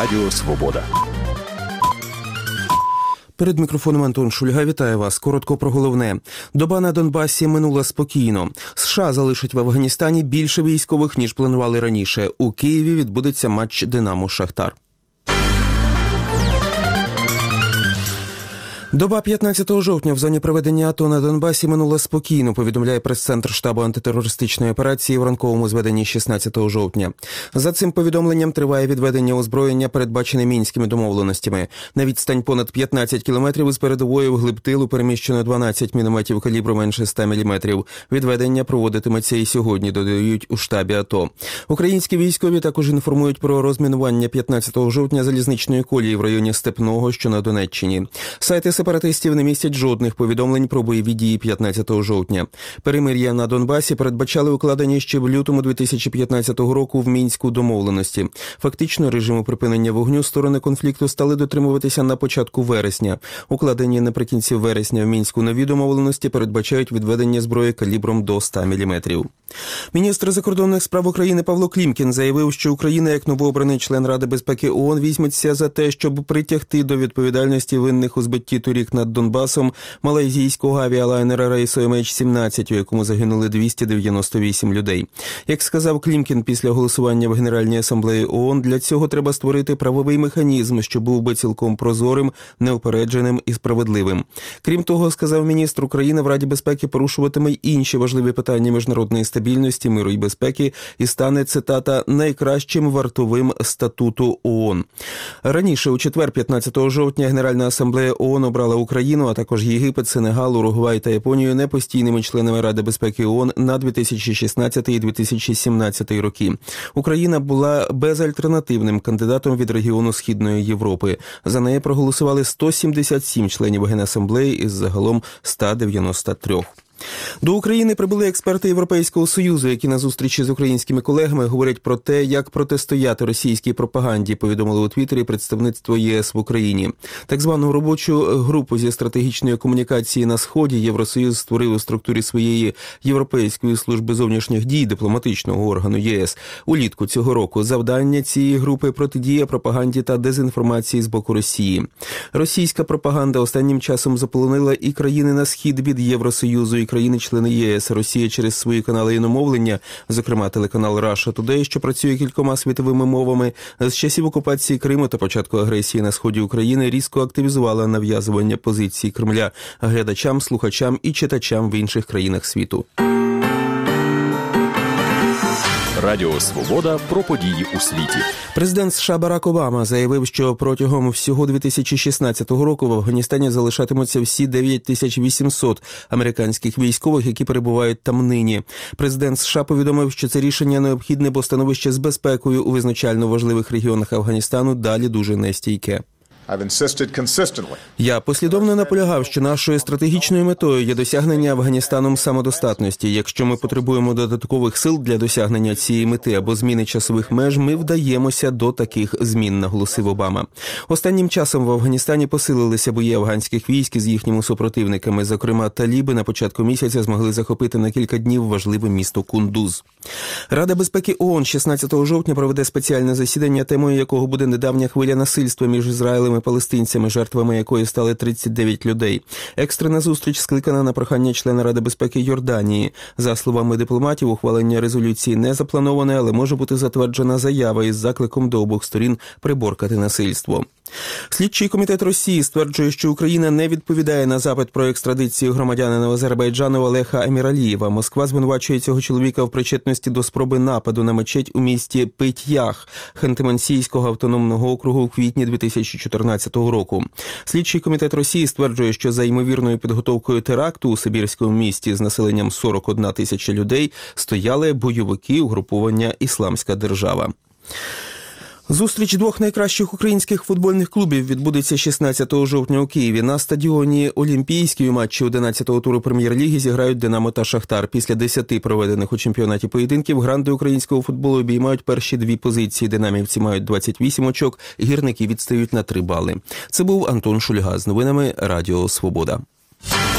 Радіо Свобода. Перед мікрофоном Антон Шульга. Вітаю вас. Коротко про головне. Доба на Донбасі минула спокійно. США залишать в Афганістані більше військових, ніж планували раніше. У Києві відбудеться матч «Динамо-Шахтар». Доба 15 жовтня в зоні проведення АТО на Донбасі минула спокійно, повідомляє прес-центр штабу антитерористичної операції в ранковому зведенні 16 жовтня. За цим повідомленням триває відведення озброєння, передбачене мінськими домовленостями. На відстань понад 15 кілометрів із передової вглиб тилу переміщено 12 мінометів калібру менше 100 мм. Відведення проводитиметься і сьогодні, додають у штабі АТО. Українські військові також інформують про розмінування 15 жовтня залізничної колії в районі Степного, що на Донеччині. Сайти сепаратистів не містять жодних повідомлень про бойові дії 15 жовтня. Перемир'я на Донбасі передбачали укладені ще в лютому 2015 року в Мінську домовленості. Фактично, режиму припинення вогню сторони конфлікту стали дотримуватися на початку вересня. Укладені наприкінці вересня в Мінську нові домовленості передбачають відведення зброї калібром до 100 мм. Міністр закордонних справ України Павло Клімкін заявив, що Україна, як новообраний член Ради безпеки ООН, візьметься за те, щоб притягти до відповідальності винних у збитті торік над Донбасом малайзійського авіалайнера рейсу MH17, у якому загинули 298 людей. Як сказав Клімкін після голосування в Генеральній асамблеї ООН, для цього треба створити правовий механізм, що був би цілком прозорим, неупередженим і справедливим. Крім того, сказав міністр, Україна в Раді безпеки порушуватиме й інші важливі питання міжнародної стабільності, миру і безпеки і стане, цитата, найкращим вартовим статуту ООН. Раніше, у четвер, 15 жовтня, Генеральна асамблея ООН обрала Україну, а також Єгипет, Сенегал, Уругвай та Японію непостійними членами Ради безпеки ООН на 2016 і 2017 роки. Україна була безальтернативним кандидатом від регіону Східної Європи. За неї проголосували 177 членів Генасамблеї із загалом 193. До України прибули експерти Європейського Союзу, які на зустрічі з українськими колегами говорять про те, як протистояти російській пропаганді, повідомило у Твіттері представництво ЄС в Україні. Так звану робочу групу зі стратегічної комунікації на Сході Євросоюз створив у структурі своєї Європейської служби зовнішніх дій, дипломатичного органу ЄС. Улітку цього року завдання цієї групи – протидія пропаганді та дезінформації з боку Росії. Російська пропаганда останнім часом заполонила і країни на схід від Євросоюзу, і країни-члени ЄС. Росія через свої канали іномовлення, зокрема телеканал Russia Today, що працює кількома світовими мовами, з часів окупації Криму та початку агресії на сході України різко активізувала нав'язування позицій Кремля глядачам, слухачам і читачам в інших країнах світу. Радіо Свобода про події у світі. Президент США Барак Обама заявив, що протягом всього 2016 року в Афганістані залишатимуться всі 9800 американських військових, які перебувають там нині. Президент США повідомив, що це рішення необхідне, бо становище з безпекою у визначально важливих регіонах Афганістану далі дуже нестійке. Я послідовно наполягав, що нашою стратегічною метою є досягнення Афганістаном самодостатності. Якщо ми потребуємо додаткових сил для досягнення цієї мети або зміни часових меж, ми вдаємося до таких змін, наголосив Обама. Останнім часом в Афганістані посилилися бої афганських військ з їхніми супротивниками. Зокрема, таліби на початку місяця змогли захопити на кілька днів важливе місто Кундуз. Рада безпеки ООН 16 жовтня проведе спеціальне засідання, темою якого буде недавня хвиля насильства між Ізраїлем і палестинцями, жертвами якої стали 39 людей. Екстрена зустріч скликана на прохання члена Ради безпеки Йорданії. За словами дипломатів, ухвалення резолюції не заплановане, але може бути затверджена заява із закликом до обох сторін приборкати насильство. Слідчий комітет Росії стверджує, що Україна не відповідає на запит про екстрадицію громадянина Азербайджану Олега Еміралієва. Москва звинувачує цього чоловіка в причетності до спроби нападу на мечеть у місті Пит'ях Ханты-Мансійського автономного округу у квітні 2014 року. Слідчий комітет Росії стверджує, що за ймовірною підготовкою теракту у сибірському місті з населенням 41 тисяча людей стояли бойовики угруповання «Ісламська держава». Зустріч двох найкращих українських футбольних клубів відбудеться 16 жовтня у Києві. На стадіоні Олімпійський у матчі 11-го туру Прем'єр-ліги зіграють «Динамо» та «Шахтар». Після 10 проведених у чемпіонаті поєдинків гранди українського футболу обіймають перші дві позиції. Динамівці мають 28 очок, гірники відстають на 3 бали. Це був Антон Шульга з новинами Радіо Свобода.